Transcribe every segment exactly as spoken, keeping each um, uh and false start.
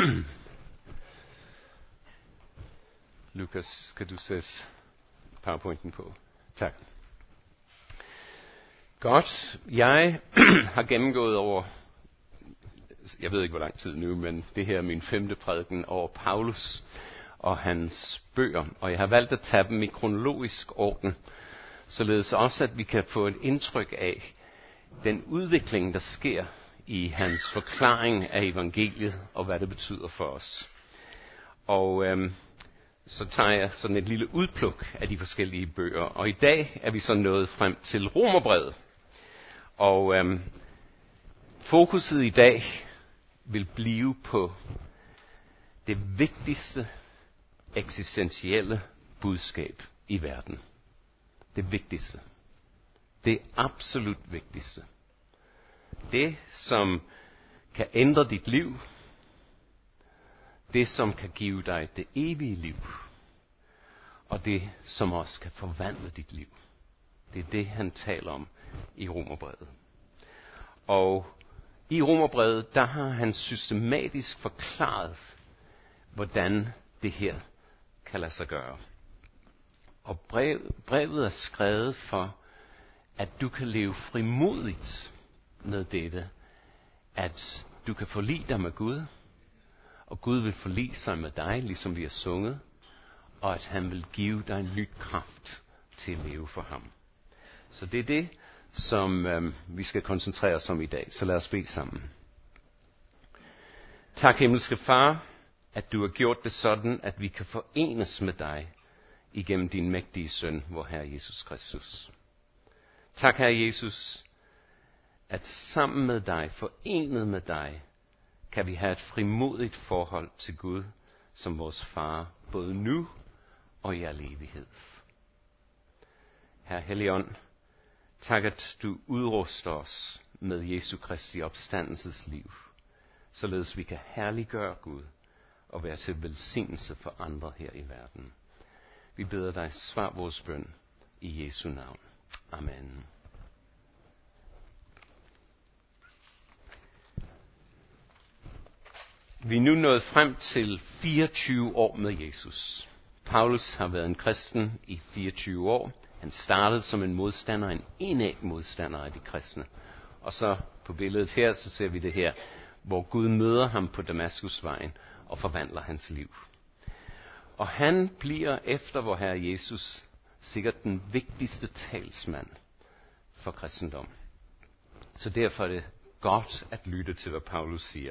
Lukas, kan du sætte PowerPointen på? Tak. Godt. Jeg har gennemgået over, jeg ved ikke hvor lang tid nu, men det her er min femte prædiken over Paulus og hans bøger. Og jeg har valgt at tage dem i kronologisk orden, således også at vi kan få et indtryk af den udvikling, der sker i hans forklaring af evangeliet og hvad det betyder for os. Og øhm, så tager jeg sådan et lille udpluk af de forskellige bøger. Og i dag er vi så nået frem til Romerbrevet. Og øhm, fokuset i dag vil blive på det vigtigste eksistentielle budskab i verden. Det vigtigste. Det absolut vigtigste. Det, som kan ændre dit liv. Det, som kan give dig det evige liv. Og det, som også kan forvandle dit liv. Det er det, han taler om i Romerbrevet. Og i Romerbrevet, der har han systematisk forklaret, hvordan det her kan lade sig gøre. Og brev, brevet er skrevet for, at du kan leve frimodigt med dette. At du kan forlige dig med Gud, og Gud vil forlige sig med dig, ligesom vi har sunget, og at han vil give dig en ny kraft til at leve for ham. Så det er det, som øh, vi skal koncentrere os om i dag. Så lad os bede sammen. Tak, himmelske Far, at du har gjort det sådan, at vi kan forenes med dig igennem din mægtige søn, vor Herre Jesus Kristus. Tak, Herre Jesus, at sammen med dig, forenet med dig, kan vi have et frimodigt forhold til Gud som vores far, både nu og i al evighed. Herre Helligånd, tak at du udruster os med Jesu Kristi opstandelses liv, således vi kan herliggøre Gud og være til velsignelse for andre her i verden. Vi beder dig, svar vores bøn i Jesu navn. Amen. Vi er nu nået frem til fireogtyve år med Jesus. Paulus har været en kristen i fireogtyve år. Han startede som en modstander, en indæg modstander af de kristne. Og så på billedet her, så ser vi det her, hvor Gud møder ham på Damaskusvejen og forvandler hans liv. Og han bliver efter vor Herre Jesus sikkert den vigtigste talsmand for kristendom. Så derfor er det godt at lytte til, hvad Paulus siger.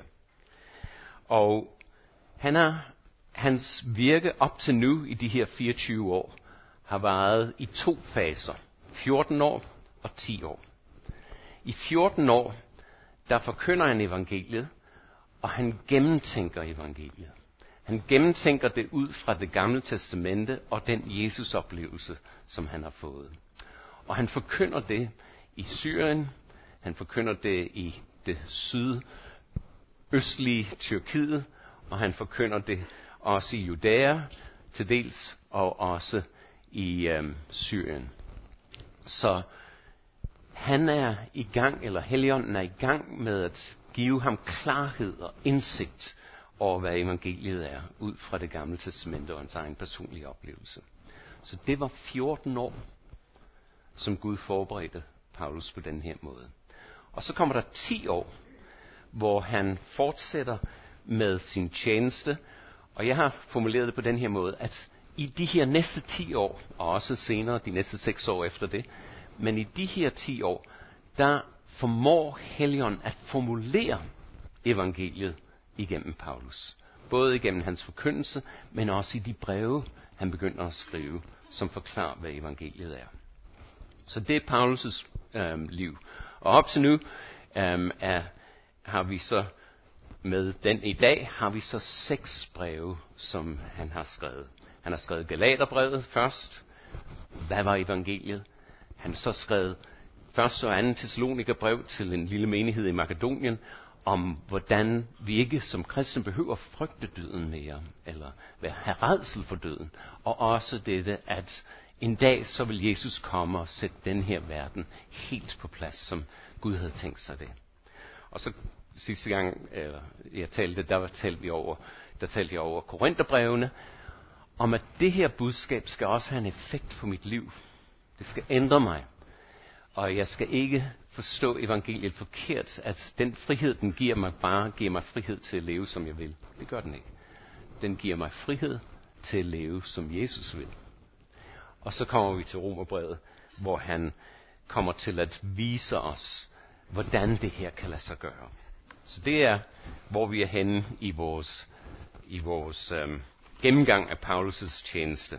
Og han har, hans virke op til nu i de her fireogtyve år har varet i to faser. fjorten år og ti år. I fjorten år, der forkynder han evangeliet, og han gennemtænker evangeliet. Han gennemtænker det ud fra det gamle testamente og den Jesus-oplevelse, som han har fået. Og han forkynder det i Syrien, han forkynder det i det sydøstlige Tyrkiet, og han forkynder det også i Judæa til dels, og også i øhm, Syrien. Så han er i gang, eller Helligånden er i gang med at give ham klarhed og indsigt over, hvad evangeliet er, ud fra det gamle testamente og hans egen personlige oplevelse. Så det var fjorten år, som Gud forberedte Paulus på den her måde. Og så kommer der ti år, hvor han fortsætter med sin tjeneste, og jeg har formuleret det på den her måde, at i de her næste ti år, og også senere de næste seks år efter det, men i de her ti år, der formår Helligånden at formulere evangeliet igennem Paulus. Både igennem hans forkyndelse, men også i de breve, han begynder at skrive, som forklarer, hvad evangeliet er. Så det er Paulus' øh, liv. Og op til nu øh, er, har vi så med den i dag, har vi så seks breve, som han har skrevet. Han har skrevet Galaterbrevet først. Hvad var evangeliet? Han har så skrevet første og anden Thessalonikerbrev til en lille menighed i Makedonien, om hvordan vi ikke som kristne behøver frygte døden mere, eller have rædsel for døden. Og også dette, at en dag så vil Jesus komme og sætte den her verden helt på plads, som Gud havde tænkt sig det. Og så sidste gang, eller jeg talte, der var talte vi over, der talte jeg over Korinterbrevene, om at det her budskab skal også have en effekt på mit liv. Det skal ændre mig. Og jeg skal ikke forstå evangeliet forkert, at den frihed, den giver mig, bare giver mig frihed til at leve, som jeg vil. Det gør den ikke. Den giver mig frihed til at leve, som Jesus vil. Og så kommer vi til Romerbrevet, hvor han kommer til at vise os, hvordan det her kan lade sig gøre. Så det er, hvor vi er henne i vores, i vores øhm, gennemgang af Paulus' tjeneste.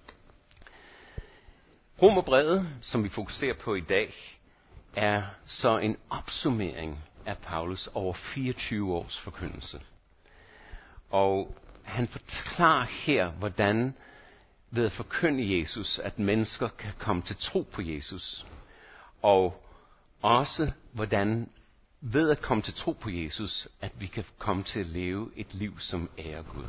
Romerbrevet, som vi fokuserer på i dag, er så en opsummering af Paulus over fireogtyve års forkyndelse. Og han forklarer her, hvordan ved at forkynde Jesus, at mennesker kan komme til tro på Jesus. Og også, hvordan ved at komme til tro på Jesus, at vi kan komme til at leve et liv, som ærer Gud.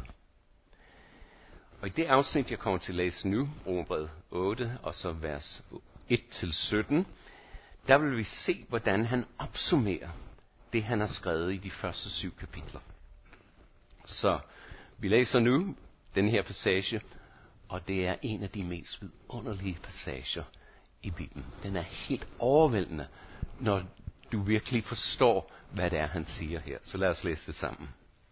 Og i det afsnit, jeg kommer til at læse nu, Romerbrevet otte, og så vers et til sytten, der vil vi se, hvordan han opsummerer det, han har skrevet i de første syv kapitler. Så vi læser nu den her passage, og det er en af de mest vidunderlige passager i Bibelen. Den er helt overvældende, når du virkelig forstår, hvad det er, han siger her. Så lad os læse det sammen.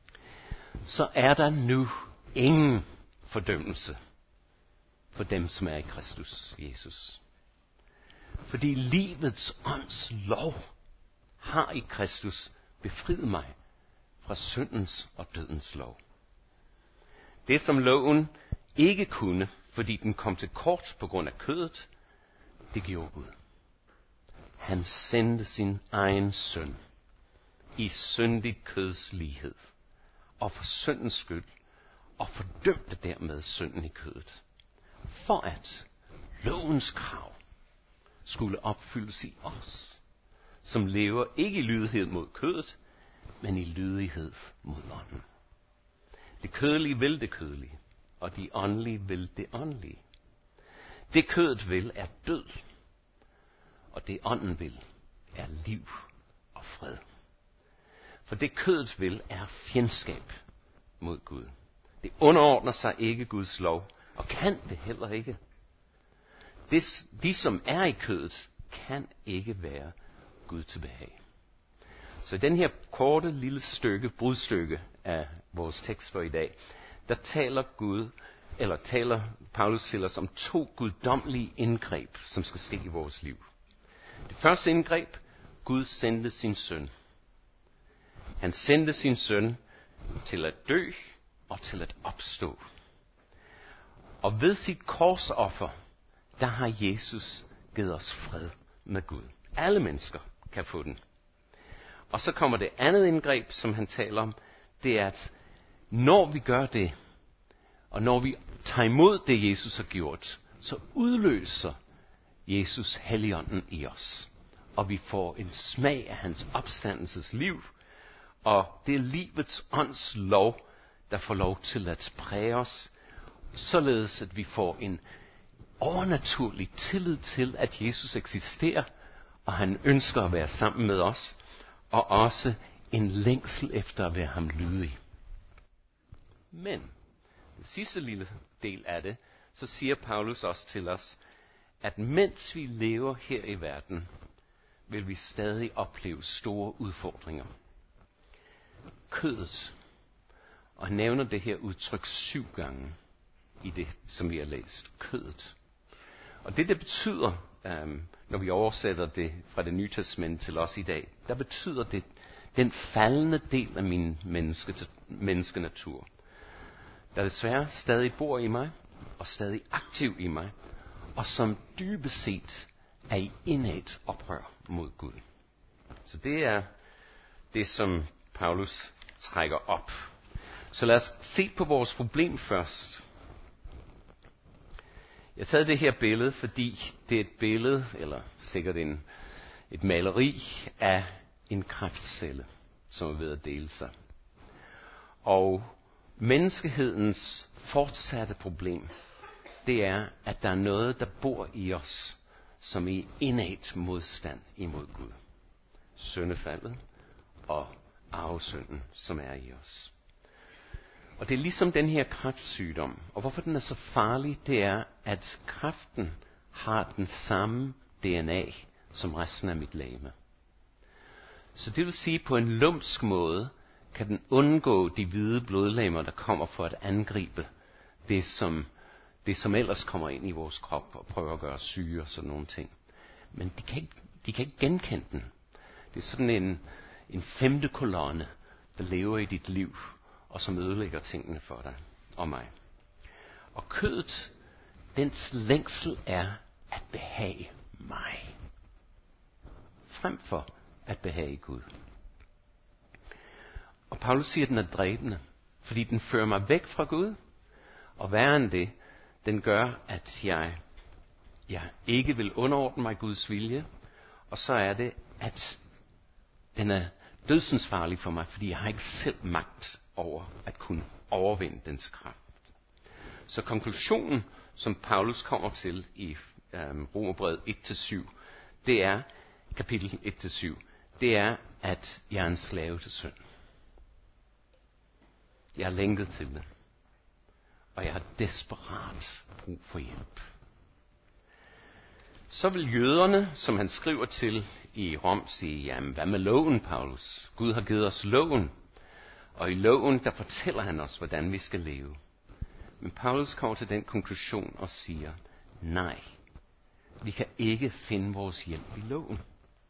Så er der nu ingen fordømmelse for dem, som er i Kristus Jesus. Fordi livets ånds lov har i Kristus befriet mig fra syndens og dødens lov. Det, som loven ikke kunne, fordi den kom til kort på grund af kødet, det gjorde Gud. Han sendte sin egen søn i syndigt køds lighed, og for syndens skyld, og fordømte dermed synden i kødet, for at lovens krav skulle opfyldes i os, som lever ikke i lydighed mod kødet, men i lydighed mod ånden. Det kødelige vil det kødelige, og de åndelige vil det åndelige. Det kødet vil er død, og det ånden vil er liv og fred. For det kødet vil er fjendskab mod Gud. Det underordner sig ikke Guds lov, og kan det heller ikke. Det, de, som er i kødet, kan ikke være Gud til behag. Så den her korte lille stykke, brudstykke af vores tekst for i dag, der taler Gud, eller taler Paulus til os om to guddommelige indgreb, som skal ske i vores liv. Det første indgreb, Gud sendte sin søn. Han sendte sin søn til at dø og til at opstå. Og ved sit korsoffer, der har Jesus givet os fred med Gud. Alle mennesker kan få den. Og så kommer det andet indgreb, som han taler om, det er, at når vi gør det, og når vi tager imod det, Jesus har gjort, så udløser Jesus Helligånden i os. Og vi får en smag af hans opstandelses liv, og det er livets ånds lov, der får lov til at præge os, således at vi får en overnaturlig tillid til, at Jesus eksisterer, og han ønsker at være sammen med os, og også en længsel efter at være ham lydig. Men den sidste lille del af det, så siger Paulus også til os, at mens vi lever her i verden, vil vi stadig opleve store udfordringer. Kødet, og han nævner det her udtryk syv gange i det, som vi har læst. Kødet. Og det, det betyder, um, når vi oversætter det fra det nye testament til os i dag, der betyder det den faldende del af min menneske, menneskenatur, der desværre stadig bor i mig, og stadig aktiv i mig, og som dybest set er i indædt oprør mod Gud. Så det er det, som Paulus trækker op. Så lad os se på vores problem først. Jeg tager det her billede, fordi det er et billede, eller sikkert en, et maleri af en kræftcelle, som er ved at dele sig. Og menneskehedens fortsatte problem, det er, at der er noget, der bor i os, som er i indædt modstand imod Gud. Syndefaldet og arvesynden, som er i os. Og det er ligesom den her kræftsygdom. Og hvorfor den er så farlig, det er, at kræften har den samme D N A som resten af mit legeme. Så det vil sige, på en lumsk måde kan den undgå de hvide blodlegemer, der kommer for at angribe det, som, det, som ellers kommer ind i vores krop og prøver at gøre os syge og sådan nogle ting. Men de kan ikke, de kan ikke genkende den. Det er sådan en, en femte kolonne, der lever i dit liv, og som ødelægger tingene for dig og mig. Og kødet, dens længsel er at behage mig, frem for at behage Gud. Og Paulus siger, at den er dræbende, fordi den fører mig væk fra Gud, og værre end det, den gør, at jeg, jeg ikke vil underordne mig Guds vilje, og så er det, at den er dødsensfarlig for mig, fordi jeg har ikke selv magt over at kunne overvinde dens kraft. Så konklusionen, som Paulus kommer til i um, Romerbrevet et til syv, det er, kapitel et til syv, det er, at jeg er en slave til synd. Jeg er lænket til det. Og jeg har desperat brug for hjælp. Så vil jøderne, som han skriver til i Rom, sige, jamen hvad med loven, Paulus? Gud har givet os loven. Og i loven, der fortæller han os, hvordan vi skal leve. Men Paulus kommer til den konklusion og siger, nej, vi kan ikke finde vores hjælp i loven.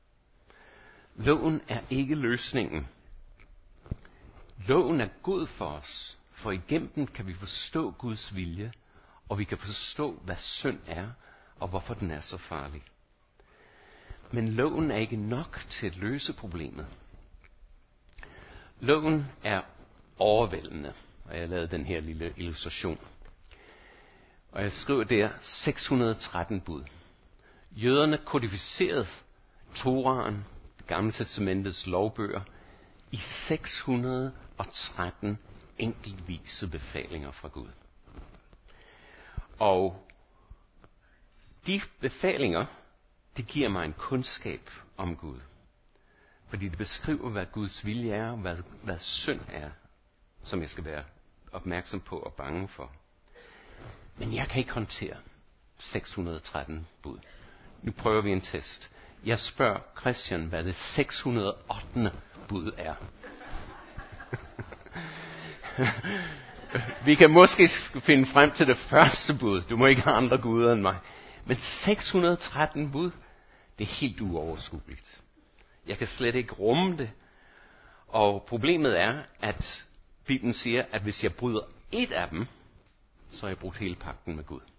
Loven er ikke løsningen. Loven er god for os, for igennem den kan vi forstå Guds vilje, og vi kan forstå, hvad synd er, og hvorfor den er så farlig. Men loven er ikke nok til at løse problemet. Loven er overvældende, og jeg har lavet den her lille illustration. Og jeg skriver der seks hundrede og tretten bud. Jøderne kodificerede Toraen, det gamle testamentets lovbøger, i seks hundrede og tretten enkeltvise befalinger fra Gud. Og de befalinger, det giver mig en kundskab om Gud. Fordi det beskriver, hvad Guds vilje er, og hvad, hvad synd er, som jeg skal være opmærksom på og bange for. Men jeg kan ikke håndtere seks hundrede og tretten bud. Nu prøver vi en test. Jeg spørger Christian, hvad det seks hundrede og ottende bud er. Vi kan måske finde frem til det første bud. Du må ikke have andre guder end mig. Men seks hundrede og tretten bud, det er helt uoverskueligt. Jeg kan slet ikke rumme det. Og problemet er, at Bibelen siger, at hvis jeg bryder et af dem, så har jeg brudt hele pagten med Gud.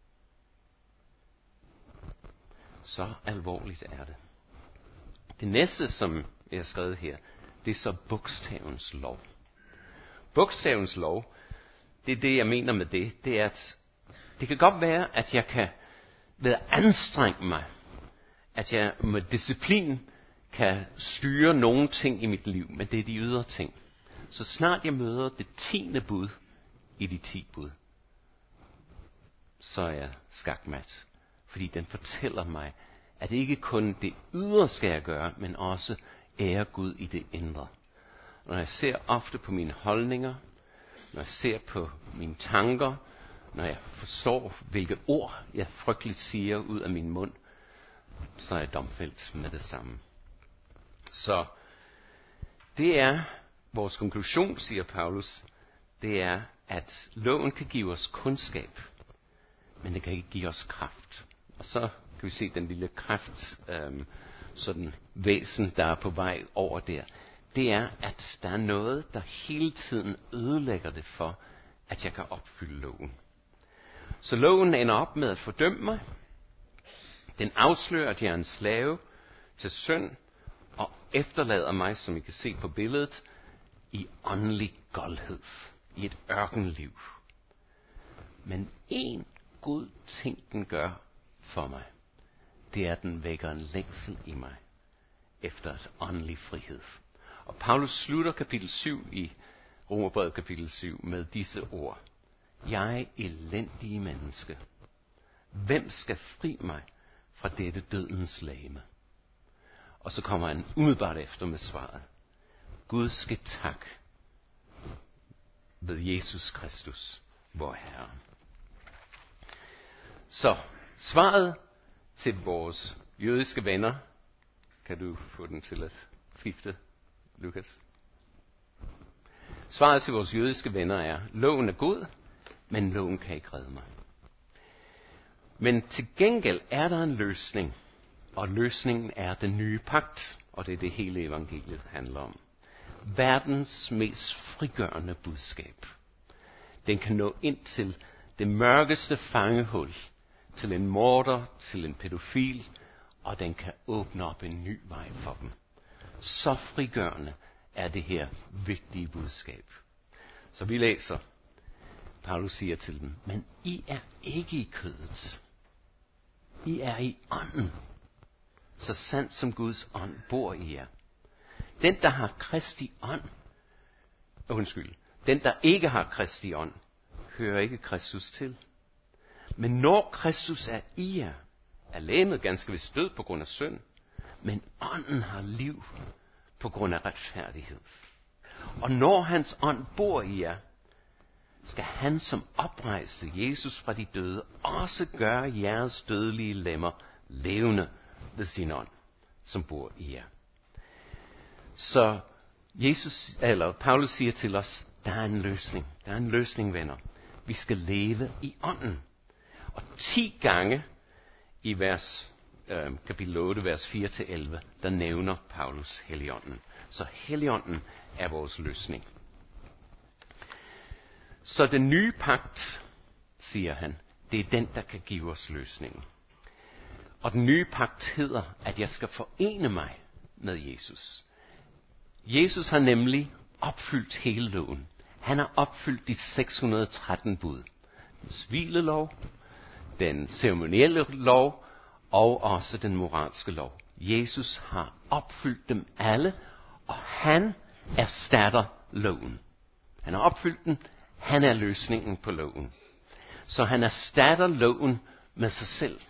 Så alvorligt er det. Det næste, som jeg har skrevet her, det er så bogstavens lov. Bogstavens lov, det er det, jeg mener med det. Det er, at det kan godt være, at jeg kan ved at anstrenge mig, at jeg med disciplin kan styre nogle ting i mit liv, men det er de ydre ting. Så snart jeg møder det tiende bud i de ti bud, så er jeg skakmat. Fordi den fortæller mig, at ikke kun det ydre skal jeg gøre, men også ære Gud i det indre. Når jeg ser ofte på mine holdninger, når jeg ser på mine tanker, når jeg forstår, hvilke ord jeg frygteligt siger ud af min mund, så er jeg domfældt med det samme. Så det er vores konklusion, siger Paulus, det er, at loven kan give os kundskab, men det kan ikke give os kraft. Og så kan vi se den lille kraft, øhm, sådan væsen, der er på vej over der. Det er, at der er noget, der hele tiden ødelægger det for, at jeg kan opfylde loven. Så loven ender op med at fordømme mig. Den afslører, at jeg er en slave til synd, og efterlader mig, som I kan se på billedet, i åndelig goldhed, i et ørkenliv. Men en god ting, den gør for mig, det er, at den vækker en længsel i mig efter et åndelig frihed. Og Paulus slutter kapitel syv i Romerbrevet kapitel syv med disse ord. Jeg elendige menneske. Hvem skal fri mig fra dette dødens legeme? Og så kommer han umiddelbart efter med svaret. Gud skal tak ved Jesus Kristus, vor Herre. Så svaret til vores jødiske venner, kan du få den til at skifte, Lukas? Svaret til vores jødiske venner er, loven er god, men loven kan ikke redde mig. Men til gengæld er der en løsning, og løsningen er den nye pagt, og det er det hele evangeliet handler om. Verdens mest frigørende budskab. Den kan nå ind til det mørkeste fangehul, til en morder, til en pædofil, og den kan åbne op en ny vej for dem. Så frigørende er det her vigtige budskab. Så vi læser, Paulus siger til dem, men I er ikke i kødet. I er i ånden, så sandt som Guds ånd bor i jer. Den, der har Kristi ånd, undskyld, den, der ikke har Kristi ånd, hører ikke Kristus til. Men når Kristus er i jer, er legemet ganske vist død på grund af synd, men ånden har liv på grund af retfærdighed. Og når hans ånd bor i jer, skal han som oprejste Jesus fra de døde også gøre jeres dødelige lemmer levende ved sin ånd, som bor i jer. Så Jesus, eller Paulus siger til os, der er en løsning. Der er en løsning, venner. Vi skal leve i ånden. Og ti gange i vers, øh, kapitel otte, vers fire til elleve, der nævner Paulus Helligånden. Så Helligånden er vores løsning. Så den nye pagt, siger han, det er den, der kan give os løsningen. Og den nye pagt hedder, at jeg skal forene mig med Jesus. Jesus har nemlig opfyldt hele loven. Han har opfyldt de seks hundrede og tretten bud. Den hvilelov, den ceremonielle lov og også den moralske lov. Jesus har opfyldt dem alle, og han erstatter loven. Han har opfyldt den, han er løsningen på loven. Så han erstatter loven med sig selv.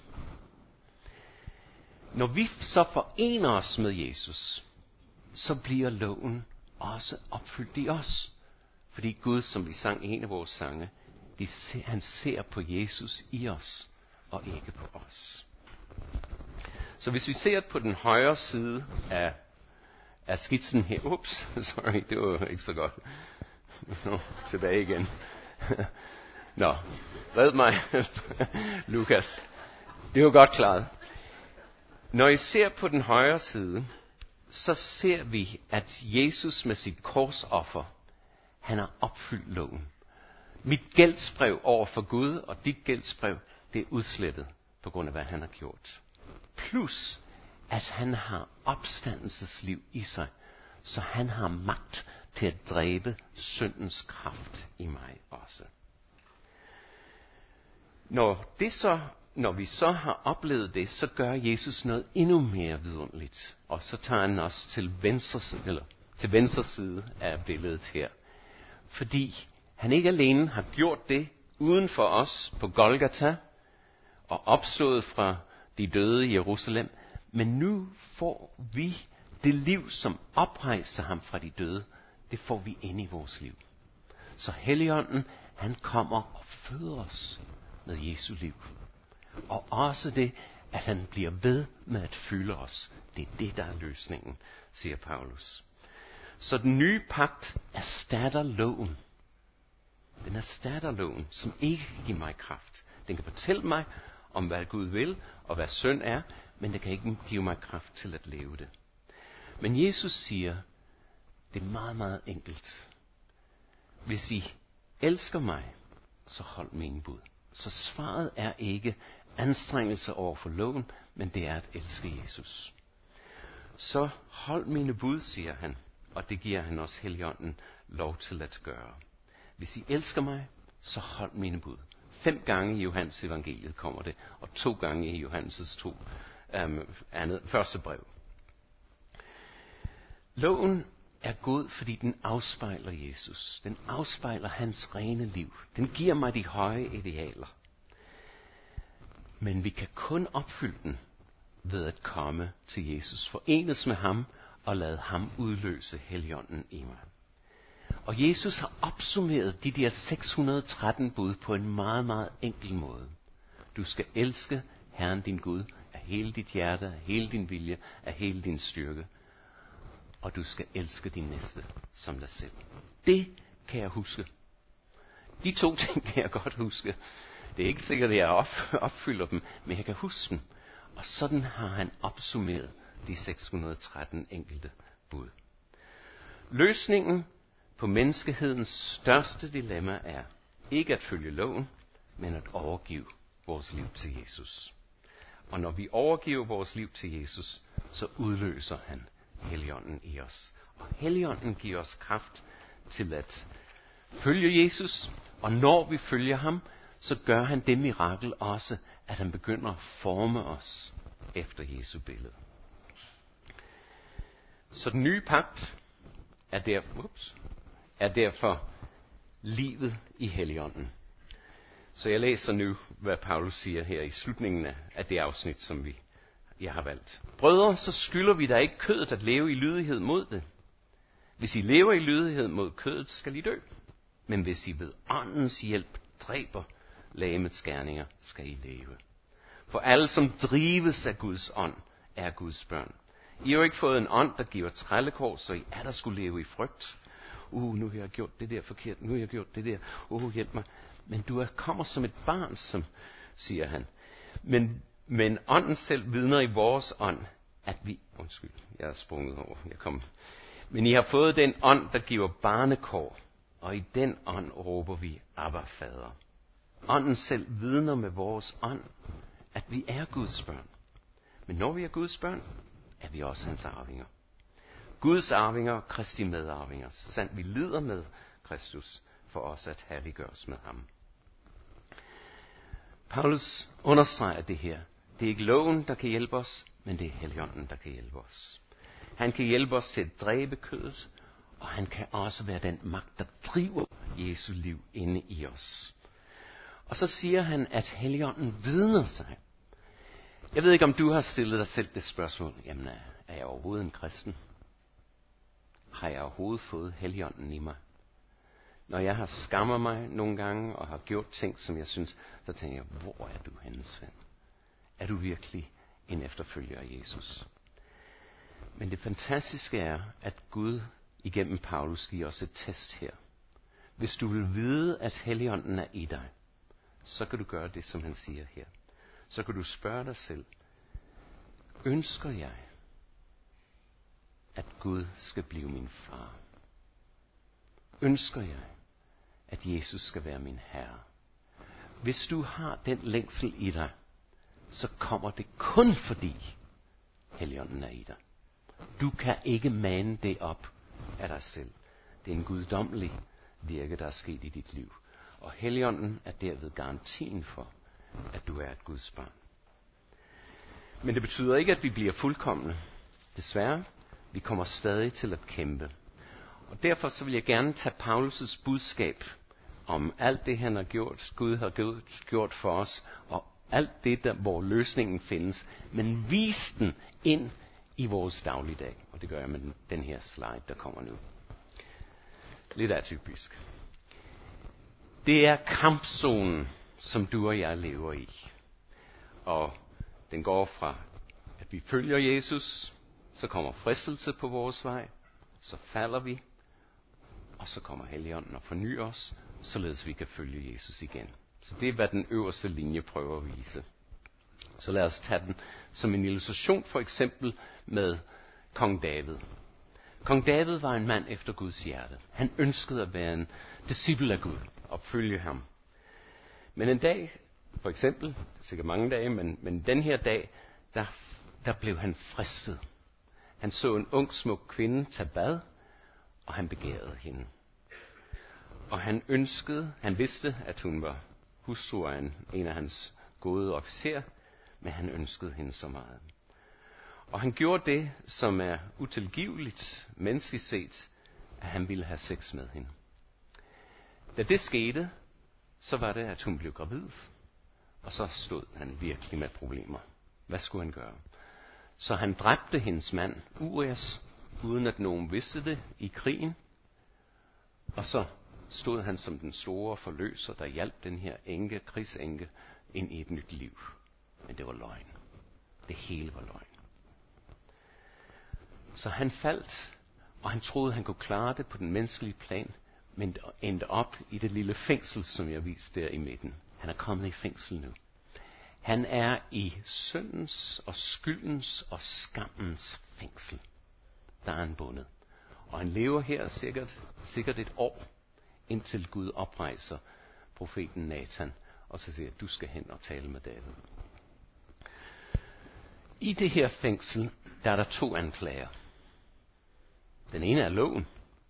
Når vi så forener os med Jesus, så bliver loven også opfyldt i os. Fordi Gud, som vi sang en af vores sange, de ser, han ser på Jesus i os, og ikke på os. Så hvis vi ser på den højre side af, af skitsen her, ups, sorry, det var ikke så godt. Nå, tilbage igen. Nå, red mig, Lukas. Det var godt klaret. Når I ser på den højre side, så ser vi, at Jesus med sit korsoffer, han har opfyldt loven. Mit gældsbrev over for Gud og dit gældsbrev, det er udslettet på grund af, hvad han har gjort. Plus, at han har opstandelsesliv i sig, så han har magt til at dræbe syndens kraft i mig også. Når, det så, når vi så har oplevet det, så gør Jesus noget endnu mere vidunderligt. Og så tager han os til venstre, eller til venstre side af billedet her. Fordi han ikke alene har gjort det uden for os på Golgata og opstået fra de døde i Jerusalem, men nu får vi det liv, som oprejser ham fra de døde, det får vi ind i vores liv. Så Helligånden, han kommer og føder os med Jesu liv. Og også det, at han bliver ved med at fylde os. Det er det, der er løsningen, siger Paulus. Så den nye pagt erstatter loven. Den erstatter loven, som ikke kan give mig kraft. Den kan fortælle mig om, hvad Gud vil, og hvad synd er, men det kan ikke give mig kraft til at leve det. Men Jesus siger, det er meget, meget enkelt. Hvis I elsker mig, så hold mine bud. Så svaret er ikke anstrengelse over for loven, men det er at elske Jesus. Så hold mine bud, siger han, og det giver han også Helligånden lov til at gøre. Hvis I elsker mig, så hold mine bud. Fem gange i Johannes evangeliet kommer det, og to gange i Johannes' to um, andet, første brev. Loven er god, fordi den afspejler Jesus. Den afspejler hans rene liv. Den giver mig de høje idealer. Men vi kan kun opfylde den ved at komme til Jesus, forenes med ham og lad ham udløse Helligånden i mig. Og Jesus har opsummeret de der seks hundrede og tretten bud på en meget, meget enkel måde. Du skal elske Herren din Gud af hele dit hjerte, af hele din vilje, af hele din styrke. Og du skal elske din næste som dig selv. Det kan jeg huske. De to ting kan jeg godt huske. Det er ikke sikkert, at jeg opfylder dem, men jeg kan huske dem. Og sådan har han opsummeret de seks hundrede og tretten enkelte bud. Løsningen på menneskehedens største dilemma er ikke at følge loven, men at overgive vores liv til Jesus. Og når vi overgiver vores liv til Jesus, så udløser han Helligånden i os. Og Helligånden giver os kraft til at følge Jesus, og når vi følger ham, så gør han det mirakel også, at han begynder at forme os efter Jesu billede. Så den nye pagt er, der, ups, er derfor livet i Helligånden. Så jeg læser nu, hvad Paulus siger her i slutningen af det afsnit, som vi, jeg har valgt. Brødre, så skylder vi da ikke kødet at leve i lydighed mod det. Hvis I lever i lydighed mod kødet, skal I dø. Men hvis I ved åndens hjælp dræber legemets gerninger, skal I leve. For alle, som drives af Guds ånd, er Guds børn. I har jo ikke fået en ånd, der giver trellekår, så I er der skulle leve i frygt. Uh, nu har jeg gjort det der forkert, nu har jeg gjort det der. Uh, hjælp mig. Men du kommer som et barn, som siger han. Men, men ånden selv vidner i vores ånd, at vi... Undskyld, jeg er sprunget over. Jeg kom. Men I har fået den ånd, der giver barnekår, og i den ånd råber vi, Abba, Fader. Ånden selv vidner med vores ånd, at vi er Guds børn. Men når vi er Guds børn, er vi også hans arvinger. Guds arvinger og Kristi medarvinger. Så sandt vi lider med Kristus, for os at herliggøres med ham. Paulus understreger det her. Det er ikke loven, der kan hjælpe os, men det er Helligånden, der kan hjælpe os. Han kan hjælpe os til at dræbe kødet, og han kan også være den magt, der driver Jesu liv inde i os. Og så siger han, at Helligånden vidner sig. Jeg ved ikke, om du har stillet dig selv det spørgsmål. Jamen, er jeg overhovedet en kristen? Har jeg overhovedet fået Helligånden i mig? Når jeg har skammet mig nogle gange og har gjort ting, som jeg synes, så tænker jeg, hvor er du henne, Svend? Er du virkelig en efterfølger af Jesus? Men det fantastiske er, at Gud igennem Paulus giver os et test her. Hvis du vil vide, at Helligånden er i dig, så kan du gøre det, som han siger her. Så kan du spørge dig selv, ønsker jeg, at Gud skal blive min far? Ønsker jeg, at Jesus skal være min herre? Hvis du har den længsel i dig, så kommer det kun fordi Helligånden er i dig. Du kan ikke mane det op af dig selv. Det er en guddommelig virke, der er sket i dit liv. Og Helligånden er derved garantien for, at du er et Guds barn. Men det betyder ikke, at vi bliver fuldkomne. Desværre, vi kommer stadig til at kæmpe. Og derfor så vil jeg gerne tage Paulus' budskab om alt det, han har gjort, Gud har gjort for os, og alt det, der, hvor løsningen findes, men vise den ind i vores dagligdag. Og det gør jeg med den, den her slide, der kommer nu. Lidt atypisk. Det er kampzonen, som du og jeg lever i. Og den går fra, at vi følger Jesus, så kommer fristelse på vores vej, så falder vi, og så kommer Helligånden og fornyer os, således vi kan følge Jesus igen. Så det er, hvad den øverste linje prøver at vise. Så lad os tage den som en illustration, for eksempel med kong David. Kong David var en mand efter Guds hjerte. Han ønskede at være en disciple af Gud og følge ham. Men en dag, for eksempel, sikkert mange dage, men, men den her dag, der, der blev han fristet. Han så en ung, smuk kvinde tage bad, og han begærede hende. Og han ønskede, han vidste, at hun var hustru af en, en af hans gode officer, men han ønskede hende så meget. Og han gjorde det, som er utilgiveligt menneskeligt set, at han ville have sex med hende. Da det skete, så var det, at hun blev gravid, og så stod han virkelig med problemer. Hvad skulle han gøre? Så han dræbte hendes mand, Urias, uden at nogen vidste det, i krigen. Og så stod han som den store forløser, der hjalp den her enke, krigsenke, ind i et nyt liv. Men det var løgn. Det hele var løgn. Så han faldt, og han troede, han kunne klare det på den menneskelige plan, men endte op i det lille fængsel, som jeg viste der i midten. Han er kommet i fængsel nu. Han er i syndens og skyldens og skammens fængsel. Der er han bundet. Og han lever her sikkert, sikkert et år, indtil Gud oprejser profeten Nathan, og så siger, du skal hen og tale med David. I det her fængsel, der er der to anklager. Den ene er loven.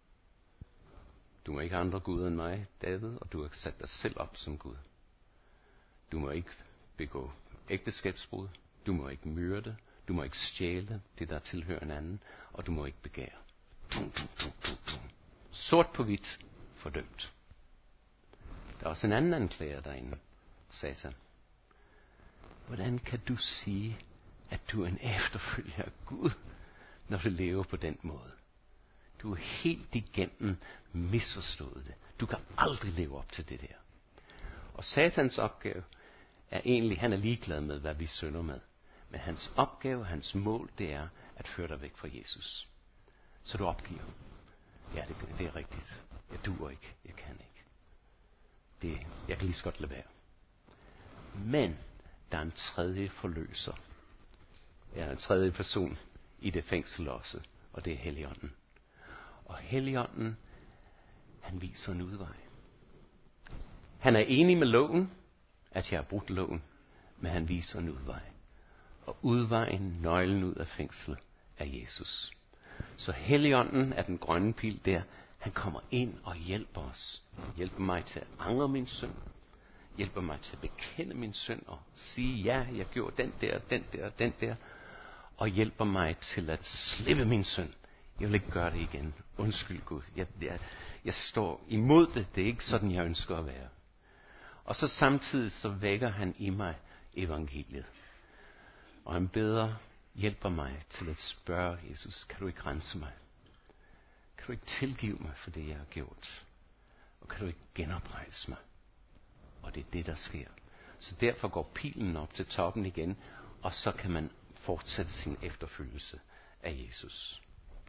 Du må ikke have andre guder end mig, David, og du har sat dig selv op som Gud. Du må ikke begå ægteskabsbrud. Du må ikke myrde. Du må ikke stjæle det, der tilhører en anden. Og du må ikke begære. Dum, dum, dum, dum, dum. Sort på hvidt fordømt. Der er også en anden anklager derinde. Satan. Hvordan kan du sige, at du er en efterfølger af Gud, når du lever på den måde? Du er helt igennem misforstået det. Du kan aldrig leve op til det der. Og Satans opgave er egentlig, han er ligeglad med, hvad vi synder med. Men hans opgave, hans mål, det er at føre dig væk fra Jesus. Så du opgiver. Ja, det, det er rigtigt. Jeg duer ikke. Jeg kan ikke. Det, jeg kan lige så godt lade være. Men der er en tredje forløser. Der er en tredje person i det fængsel også. Og det er Helligånden. Og Helligånden, han viser en udvej. Han er enig med loven, at jeg har brudt loven, men han viser en udvej. Og udvejen, nøglen ud af fængslet, er Jesus. Så Helligånden er den grønne pil der. Han kommer ind og hjælper os. Hjælper mig til at angre min synd. Hjælper mig til at bekende min synd og sige, ja, jeg gjorde den der, den der, den der. Og hjælper mig til at slippe min synd. Jeg vil ikke gøre det igen. Undskyld Gud. Jeg, jeg, jeg står imod det. Det er ikke sådan, jeg ønsker at være. Og så samtidig så vækker han i mig evangeliet. Og han beder, hjælper mig til at spørge Jesus, kan du ikke rense mig? Kan du ikke tilgive mig for det, jeg har gjort? Og kan du ikke genoprejse mig? Og det er det, der sker. Så derfor går pilen op til toppen igen, og så kan man fortsætte sin efterfølgelse af Jesus.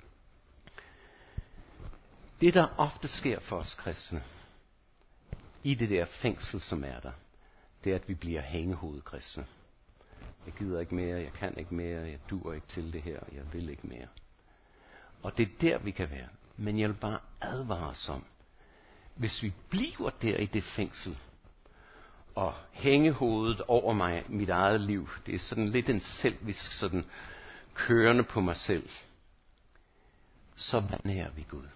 Det, der ofte sker for os kristne, i det der fængsel, som er der, det er, at vi bliver hængehovedkristne. Jeg gider ikke mere, jeg kan ikke mere, jeg duer ikke til det her, jeg vil ikke mere. Og det er der, vi kan være. Men jeg vil bare advare os om, hvis vi bliver der i det fængsel, og hængehovedet over mig, mit eget liv, det er sådan lidt en selvisk, sådan kørende på mig selv, så vandærer vi Gud.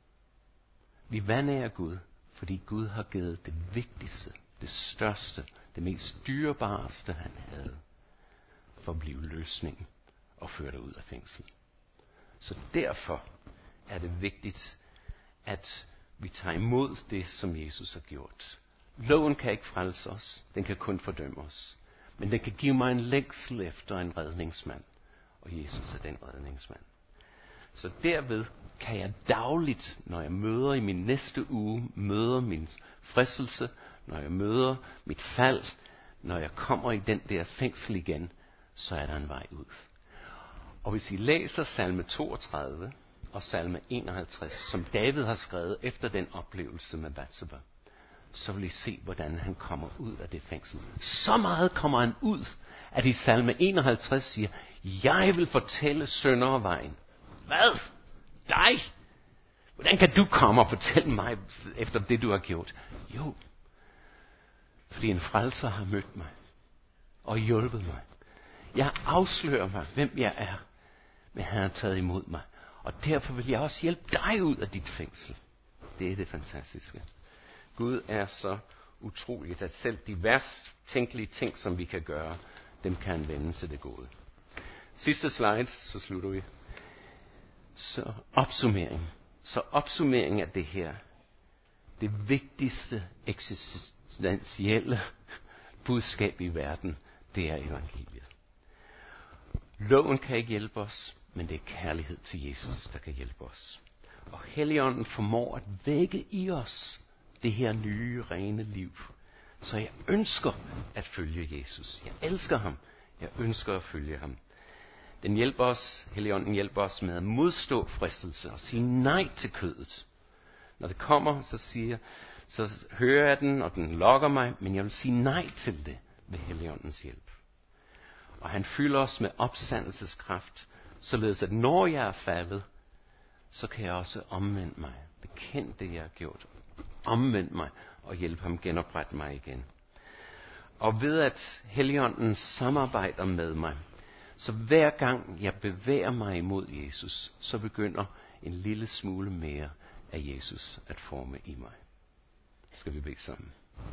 Vi vandærer Gud, fordi Gud har givet det vigtigste, det største, det mest dyrebareste, han havde, for at blive løsningen og føre dig ud af fængsel. Så derfor er det vigtigt, at vi tager imod det, som Jesus har gjort. Loven kan ikke frelse os, den kan kun fordømme os. Men den kan give mig en længsel efter en redningsmand, og Jesus er den redningsmand. Så derved kan jeg dagligt, når jeg møder i min næste uge, møder min fristelse, når jeg møder mit fald, når jeg kommer i den der fængsel igen, så er der en vej ud. Og hvis I læser salme toogtredive og salme enoghalvtreds, som David har skrevet efter den oplevelse med Batseba, så vil I se, hvordan han kommer ud af det fængsel. Så meget kommer han ud, at i salme enoghalvtreds siger, jeg vil fortælle syndere vejen. Hvad? Dig? Hvordan kan du komme og fortælle mig efter det, du har gjort? Jo, fordi en frelser har mødt mig og hjulpet mig. Jeg afslører mig, hvem jeg er, men han har taget imod mig. Og derfor vil jeg også hjælpe dig ud af dit fængsel. Det er det fantastiske. Gud er så utroligt, at selv de værst tænkelige ting, som vi kan gøre, dem kan han vende til det gode. Sidste slide, så slutter vi. Så opsummering. Så opsummering af det her. Det vigtigste eksistentielle budskab i verden, det er evangeliet. Loven kan ikke hjælpe os. men det er kærlighed til Jesus, der kan hjælpe os. Og Helligånden formår at vække i os det her nye, rene liv. Så jeg ønsker at følge Jesus. Jeg elsker ham. Jeg ønsker at følge ham. Den hjælper os, Helligånden hjælper os med at modstå fristelse og sige nej til kødet. Når det kommer, så siger så hører jeg den, og den lokker mig, men jeg vil sige nej til det ved Helligåndens hjælp. Og han fylder os med opstandelseskraft, således at når jeg er faldet, så kan jeg også omvende mig, bekende det, jeg har gjort, omvende mig og hjælpe ham genoprette mig igen. Og ved at Helligånden samarbejder med mig, så hver gang jeg bevæger mig imod Jesus, så begynder en lille smule mere af Jesus at forme i mig. Skal vi bede sammen?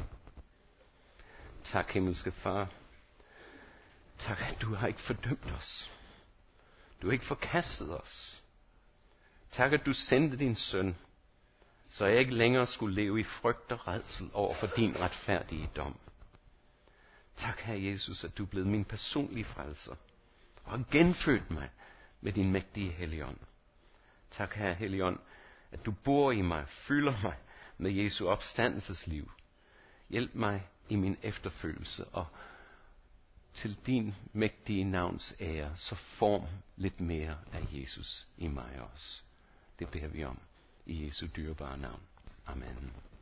Tak, himmelske Far. Tak, at du har ikke fordømt os. Du har ikke forkastet os. Tak, at du sendte din søn, så jeg ikke længere skulle leve i frygt og rædsel over for din retfærdige dom. Tak, Herre Jesus, at du er blevet min personlige frelser og genfødt mig med din mægtige Helligånd. Tak, Herre Helligånd, at du bor i mig, fylder mig med Jesu opstandelsesliv. Hjælp mig i min efterfølgelse, og til din mægtige navns ære, så form lidt mere af Jesus i mig også. Det beder vi om i Jesu dyrebare navn. Amen.